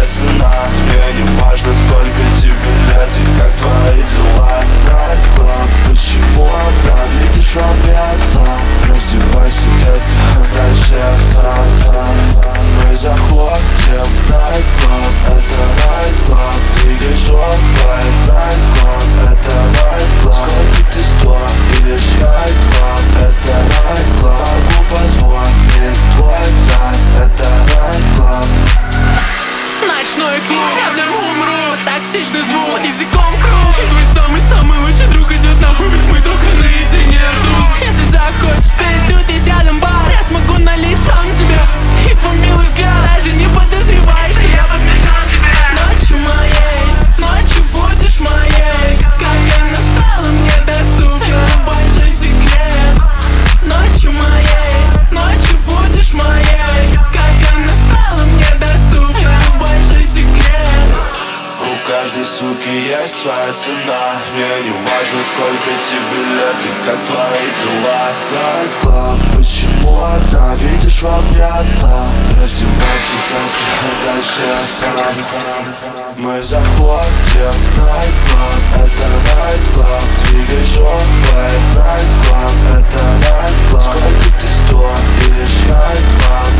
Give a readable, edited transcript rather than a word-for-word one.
цена. Мне не важно, сколько тебе лет и как твои дела. Night Club, почему одна видишь в объятся? Раздевайся, детка, а дальше я сам. Мы заходим в Night Club, это Night Club. Двигай жопой, Night Club, это Night Club. Сколько ты стоишь, Night Club, это Night Club. Могу позволить твой зад, это Night Club. Ночной клуб, я в нем умру. Токсичный звук, языком круг. Твой самый-самый лучший друг идет нахуй, ведь мы только наедине, друг. Если захочешь петь, тут есть рядом бар. Я смогу налить сам тебе. И твой милый взгляд, даже не подозреваешь, что я подмешал тебе. Ночью моей, ночью будешь моей. Как она стала мне доступна, большой секрет. Ночью моей, ночью будешь моей. Как она стала мне доступна, большой секрет. У каждой суки есть своя цена. Мне не важно, сколько тебе лет и как твои дела. Night Club, почему одна видишь в обняться? Раздевайся, детка, а дальше я сам. Мы заходим в Night Club, это Night Club. Двигай жопой, Night Club, это Night Club. Сколько ты стоишь, Night Club,